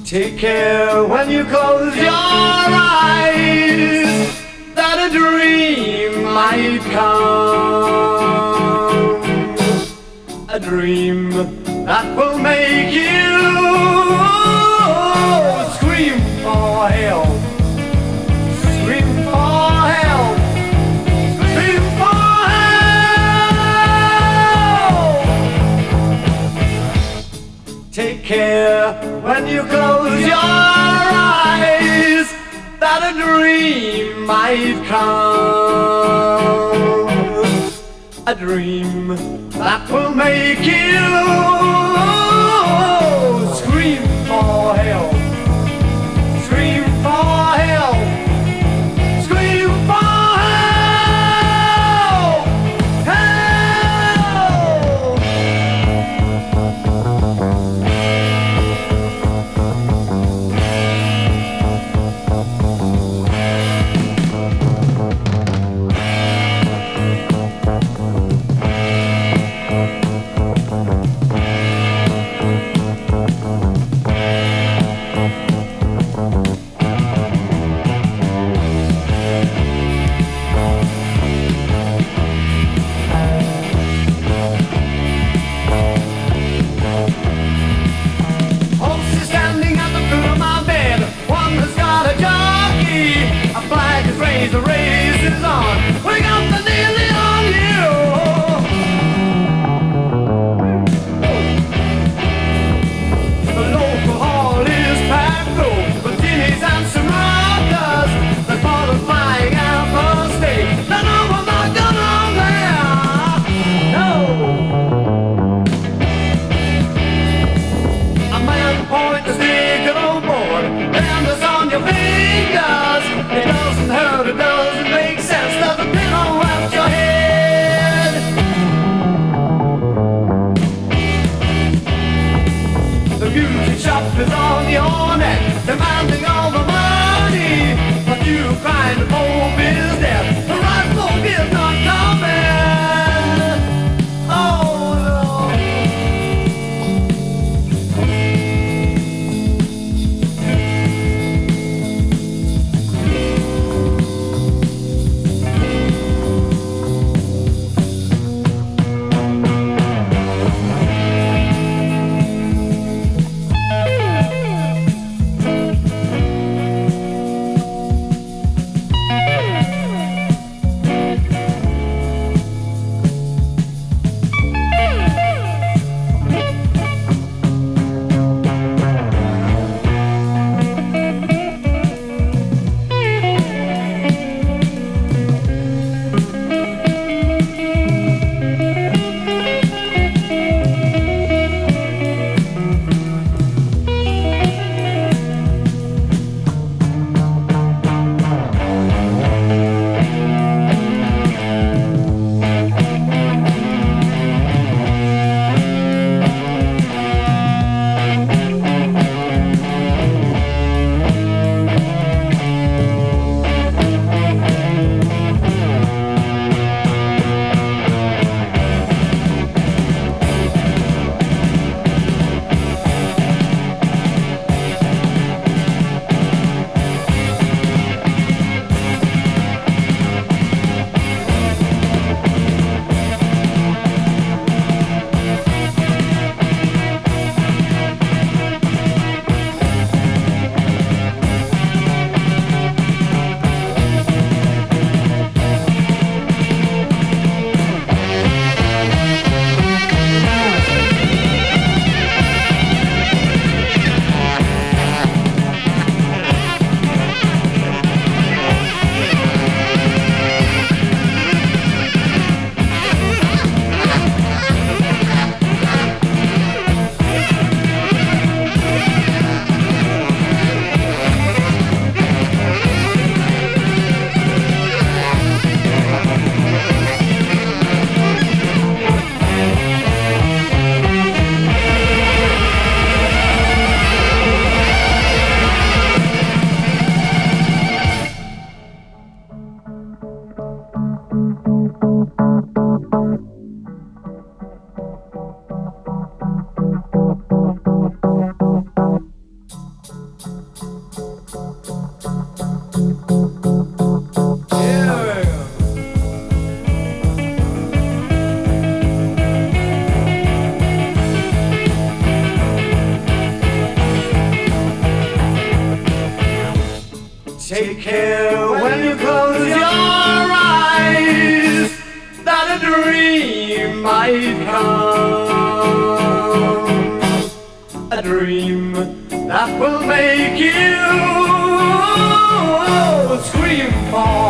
Take care when you close your eyes that a dream might come, a dream that will make you scream for help, scream for help, scream for help. Take care when you close your eyes that a dream might come, a dream that will make you scream for help, scream for help, scream for help, help. Horses standing at the foot of my bed. One has got a jockey. A flag is raised, the race is on. We got the daily on you. The local hall is packed full with guineas and some rockers. The ball is flying out for stage. No, no, I'm not gonna there. No. A man point the stick on board, and it's on your fingers. It doesn't hurt, it doesn't make sense. There's a pin on wraps your head. The music shop is on your neck, demanding all the money. But you crying the Pope is dead. The right folk is not coming. Oh Lord. Take care when you close your eyes that a dream might come, a dream that will make you scream for